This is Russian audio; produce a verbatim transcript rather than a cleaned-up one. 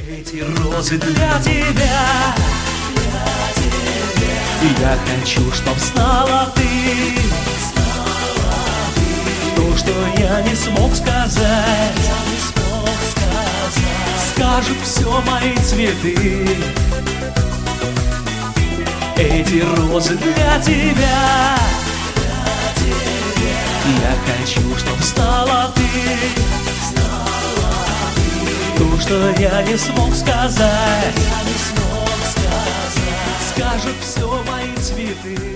Эти розы для тебя, для тебя. Я хочу, чтоб знала ты, знала ты то, что я не смог сказать, я не смог сказать. Скажут все мои цветы. Эти розы для тебя, для тебя. Я хочу, чтоб знала ты, то, что я не смог сказать, я не смог сказать. Скажут все мои цветы.